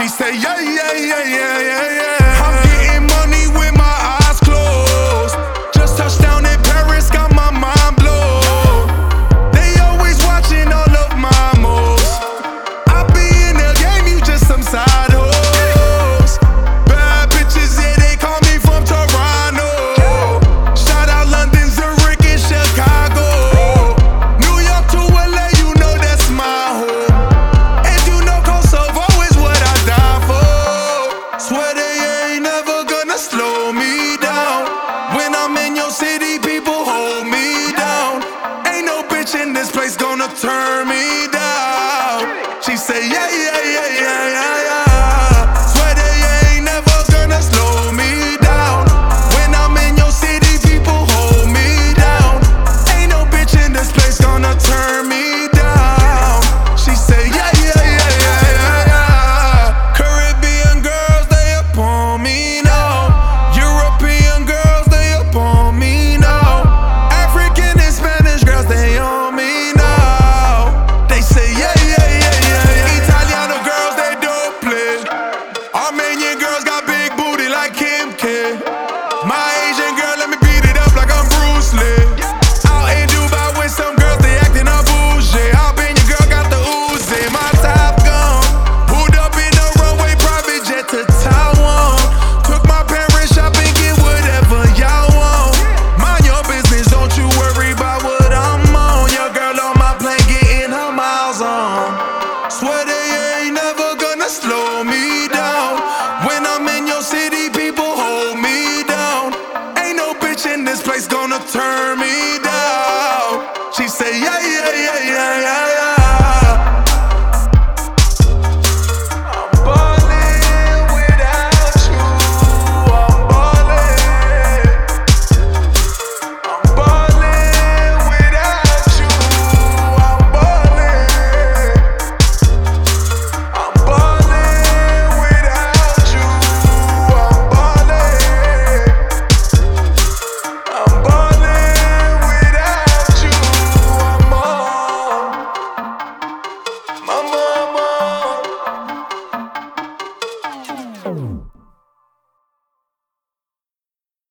She say, yeah, yeah, yeah, yeah, yeah, yeah. I'm getting money with my eyes closed. Just touched down in Paris, got my mind blown. They always watching all of my moves. I be in the game, you just some side hoes. Bad bitches, yeah, they call me from Toronto. Shout out London, Zurich, and Chicago. New York to LA, you know that's my home. And you know Kosovo is what I die for. Swear they ain't never gonna slow me down. When I'm in your city, people hold me down. Ain't no bitch in this place gonna turn me down. She say, yeah, yeah, yeah, yeah, yeah, yeah. Swear they ain't never gonna slow me down. When I'm in your city, people hold me down. Ain't no bitch in this place gonna turn me down. She say, yeah, yeah, yeah, yeah, yeah, yeah. Caribbean girls, they upon me now. European girls, they upon me now. African and Spanish girls, they on me now. They say, yeah, yeah, yeah, yeah, yeah. Italiano girls, they don't play. Armenian girls got big booty like Kim K. My Asian girl, let me beat it up like I'm Bruce Lee. Out in Dubai with some girls, they acting all bougie. Albanian girl got the Uzi, my Top Gun. Pulled up in a runway private jet to Taiwan. Took my parents shopping, get whatever y'all want. Mind your business, don't you worry about what I'm on. Your girl on my plane getting her miles on. Swear they ain't never gonna slow me down. When I'm in your city, people hold me down. Ain't no bitch in this place gonna turn me